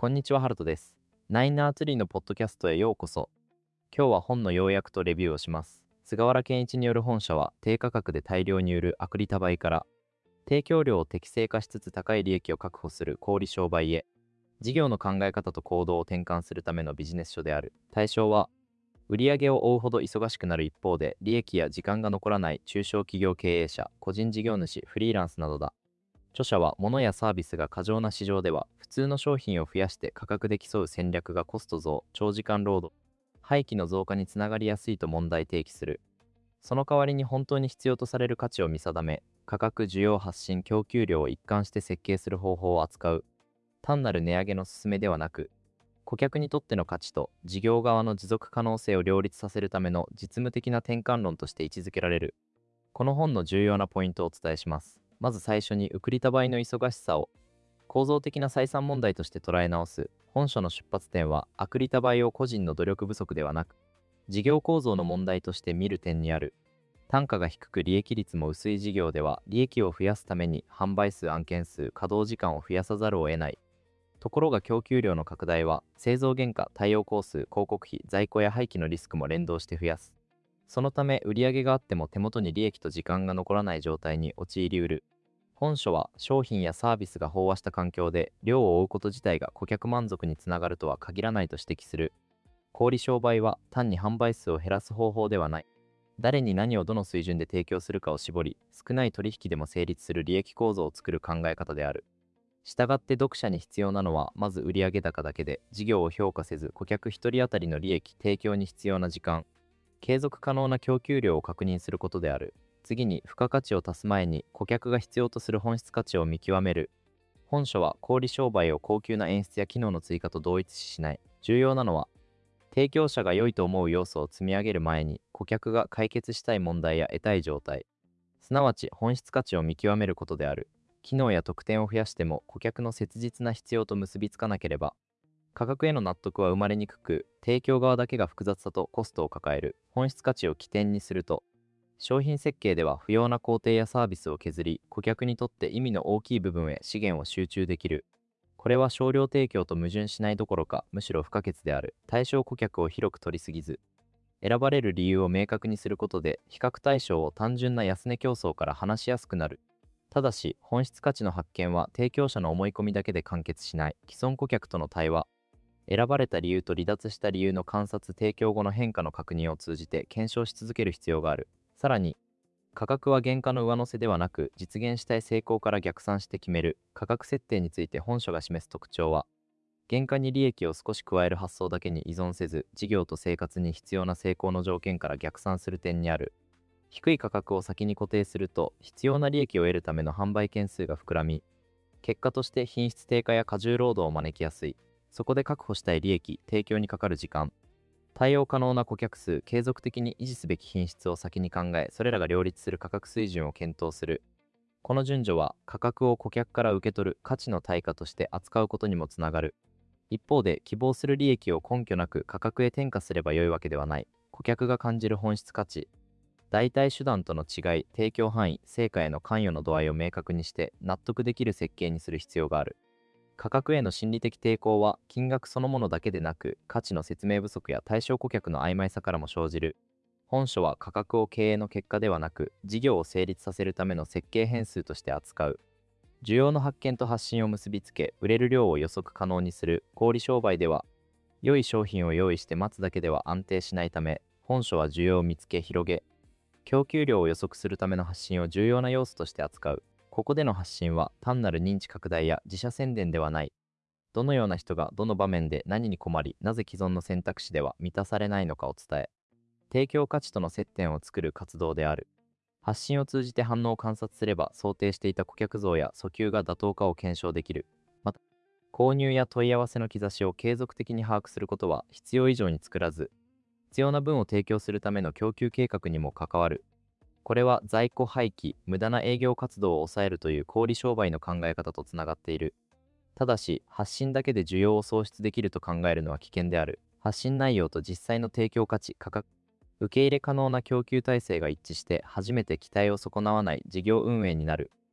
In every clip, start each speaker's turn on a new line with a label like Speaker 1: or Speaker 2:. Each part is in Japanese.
Speaker 1: こんにちは、ハルトです。ナインナーツリーのポッドキャストへようこそ。今日は本の要約とレビューをします。菅原健一による本社は低価格で大量に売るアクリタバイから、提供量を適正化しつつ高い利益を確保する小売商売へ、事業の考え方と行動を転換するためのビジネス書である。対象は、売上を追うほど忙しくなる一方で、利益や時間が残らない中小企業経営者、個人事業主、フリーランスなどだ。著者は物やサービスが過剰な市場では普通の商品を増やして価格で競う戦略がコスト増、長時間労働、廃棄の増加につながりやすいと問題提起する。その代わりに本当に必要とされる価値を見定め、価格、需要、発信、供給量を一貫して設計する方法を扱う。単なる値上げの勧めではなく、顧客にとっての価値と事業側の持続可能性を両立させるための実務的な転換論として位置づけられる。この本の重要なポイントをお伝えします。まず最初に、ウクリタバイの忙しさを構造的な採算問題として捉え直す。本書の出発点は、アクリタバイを個人の努力不足ではなく、事業構造の問題として見る点にある。単価が低く利益率も薄い事業では、利益を増やすために販売数、案件数、稼働時間を増やさざるを得ない。ところが供給量の拡大は、製造原価、対応工数、広告費、在庫や廃棄のリスクも連動して増やす。そのため、売上があっても手元に利益と時間が残らない状態に陥りうる。本書は、商品やサービスが飽和した環境で量を追うこと自体が顧客満足につながるとは限らないと指摘する。小売商売は単に販売数を減らす方法ではない。誰に何をどの水準で提供するかを絞り、少ない取引でも成立する利益構造を作る考え方である。したがって読者に必要なのは、まず売上高だけで事業を評価せず、顧客1人当たりの利益提供に必要な時間、継続可能な供給量を確認することである。次に、付加価値を足す前に顧客が必要とする本質価値を見極める。本書は小売商売を高級な演出や機能の追加と同一視しない。重要なのは、提供者が良いと思う要素を積み上げる前に、顧客が解決したい問題や得たい状態、すなわち本質価値を見極めることである。機能や特典を増やしても顧客の切実な必要と結びつかなければ、価格への納得は生まれにくく、提供側だけが複雑さとコストを抱える。本質価値を起点にすると、商品設計では不要な工程やサービスを削り、顧客にとって意味の大きい部分へ資源を集中できる。これは少量提供と矛盾しないどころか、むしろ不可欠である。対象顧客を広く取りすぎず、選ばれる理由を明確にすることで、比較対象を単純な安値競争から話しやすくなる。ただし、本質価値の発見は提供者の思い込みだけで完結しない。既存顧客との対話、選ばれた理由と離脱した理由の観察、提供後の変化の確認を通じて検証し続ける必要がある。さらに、価格は原価の上乗せではなく、実現したい成功から逆算して決める。価格設定について本書が示す特徴は、原価に利益を少し加える発想だけに依存せず、事業と生活に必要な成功の条件から逆算する点にある。低い価格を先に固定すると、必要な利益を得るための販売件数が膨らみ、結果として品質低下や過重労働を招きやすい。そこで確保したい利益、提供にかかる時間、対応可能な顧客数、継続的に維持すべき品質を先に考え、それらが両立する価格水準を検討する。この順序は、価格を顧客から受け取る価値の対価として扱うことにもつながる。一方で、希望する利益を根拠なく価格へ転嫁すれば良いわけではない。顧客が感じる本質価値、代替手段との違い、提供範囲、成果への関与の度合いを明確にして納得できる設計にする必要がある。価格への心理的抵抗は金額そのものだけでなく、価値の説明不足や対象顧客の曖昧さからも生じる。本書は価格を経営の結果ではなく、事業を成立させるための設計変数として扱う。需要の発見と発信を結びつけ、売れる量を予測可能にする。小売商売では、良い商品を用意して待つだけでは安定しないため、本書は需要を見つけ広げ、供給量を予測するための発信を重要な要素として扱う。ここでの発信は単なる認知拡大や自社宣伝ではない。どのような人がどの場面で何に困り、なぜ既存の選択肢では満たされないのかを伝え、提供価値との接点を作る活動である。発信を通じて反応を観察すれば、想定していた顧客像や訴求が妥当かを検証できる。また、購入や問い合わせの兆しを継続的に把握することは必要以上に作らず、必要な分を提供するための供給計画にも関わる。これは在庫廃棄、無駄な営業活動を抑えるという小売商売の考え方とつながっている。ただし、発信だけで需要を創出できると考えるのは危険である。発信内容と実際の提供価値、価格、受け入れ可能な供給体制が一致して初めて期待を損なわない事業運営になる。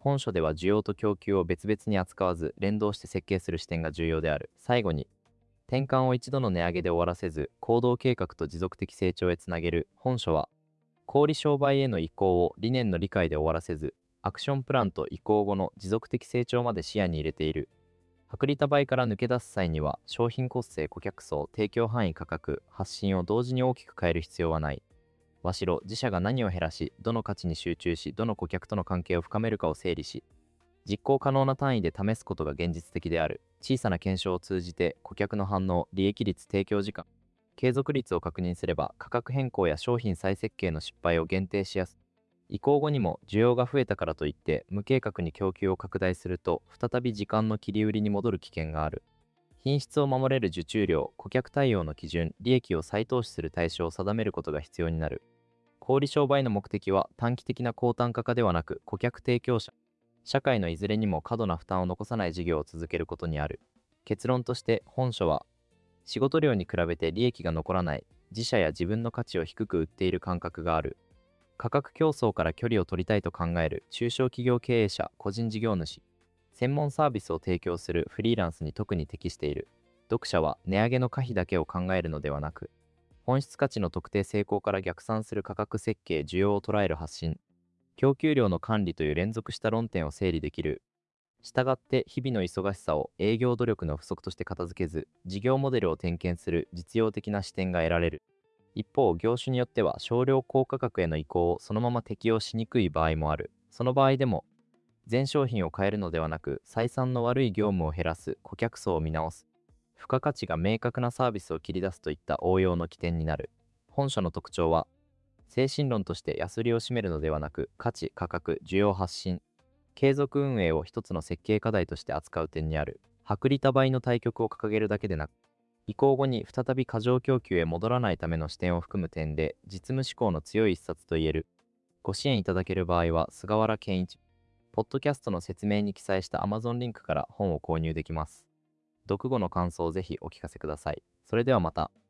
Speaker 1: 本書では需要と供給を別々に扱わず連動して設計する視点が重要である。最後に、転換を一度の値上げで終わらせず、行動計画と持続的成長へつなげる。本書は、小売商売への移行を理念の理解で終わらせず、アクションプランと移行後の持続的成長まで視野に入れている。薄利多売から抜け出す際には、商品構成、顧客層、提供範囲、価格、発信を同時に大きく変える必要はない。和白、自社が何を減らし、どの価値に集中し、どの顧客との関係を深めるかを整理し、実行可能な単位で試すことが現実的である。小さな検証を通じて、顧客の反応、利益率、提供時間、継続率を確認すれば、価格変更や商品再設計の失敗を限定しやすい。移行後にも需要が増えたからといって無計画に供給を拡大すると再び時間の切り売りに戻る危険がある。品質を守れる受注量、顧客対応の基準、利益を再投資する対象を定めることが必要になる。小売商売の目的は短期的な高単価化ではなく、顧客提供者、社会のいずれにも過度な負担を残さない事業を続けることにある。結論として本書は、仕事量に比べて利益が残らない、自社や自分の価値を低く売っている感覚がある。価格競争から距離を取りたいと考える中小企業経営者、個人事業主、専門サービスを提供するフリーランスに特に適している。読者は値上げの可否だけを考えるのではなく、本質価値の特定成功から逆算する価格設計、需要を捉える発信、供給量の管理という連続した論点を整理できる。したがって日々の忙しさを営業努力の不足として片付けず、事業モデルを点検する実用的な視点が得られる。一方、業種によっては少量高価格への移行をそのまま適用しにくい場合もある。その場合でも、全商品を変えるのではなく、採算の悪い業務を減らす、顧客層を見直す、付加価値が明確なサービスを切り出すといった応用の起点になる。本書の特徴は、精神論として安売りを占めるのではなく、価値、価格、需要発信、継続運営を一つの設計課題として扱う点にある。薄利多売の対極を掲げるだけでなく、移行後に再び過剰供給へ戻らないための視点を含む点で、実務思考の強い一冊と言える。ご支援いただける場合は、菅原健一、ポッドキャストの説明に記載した Amazon リンクから本を購入できます。読後の感想をぜひお聞かせください。それではまた。